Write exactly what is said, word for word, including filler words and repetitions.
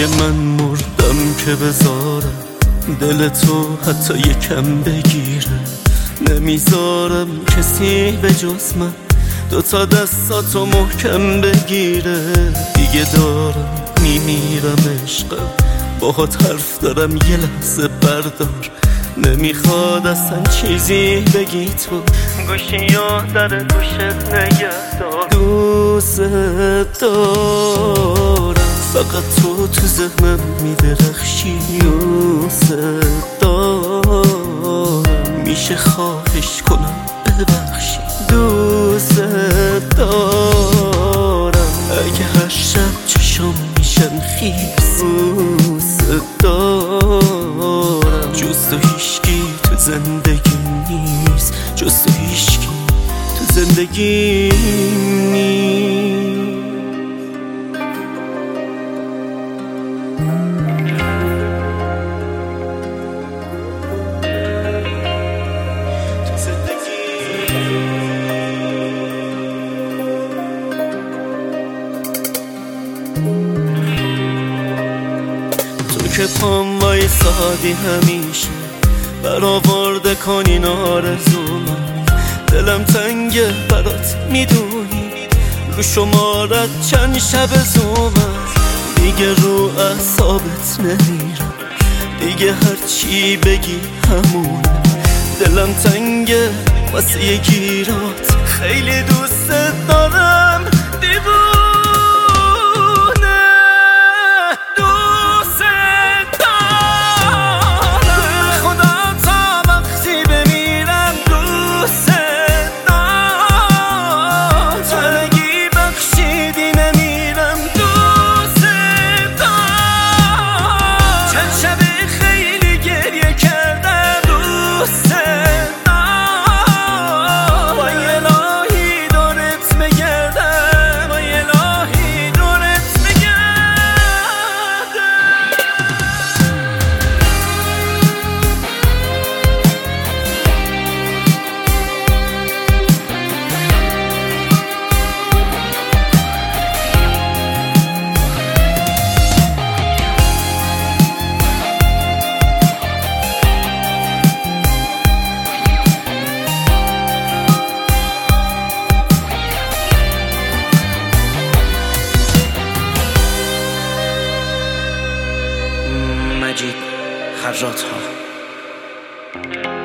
اگه من مردم که بذارم دل تو حتی یکم بگیره، نمیذارم کسی به جز من دوتا دستاتو محکم بگیره. دیگه دارم میمیرم عشقم، باهات حرف دارم یه لحظه بردار. نمیخواد اصلا چیزی بگی تو، گوشی یا در گوشت نگهدار. دوست دارم فقط تو تو ذهنم میدرخشی. دوست دارم میشه خواهش کنم ببخشی. دوست دارم اگه هر شب چشم میشن خیس. دوست دارم جز تو هیشکی تو زندگی نیست، جز تو هیشکی تو زندگی نیست. تو که پام وایسادی همیشه برآورده کنی آرزومو، دلم تنگه برات میدونی، رو شمارت چند شب زومم. دیگه رو اعصابت نمیرم، دیگه هرچی بگی همونه. دلم تنگه واسه یه گیرات، خیلی دوست دارم دیوونه. دوست دارم خدا تا وقتی بمیرم. دوست دارم تنگی بخشیدی نمیرم. دوست دارم چند شب خیلی گریه کردم. دوست مجید خراط ها.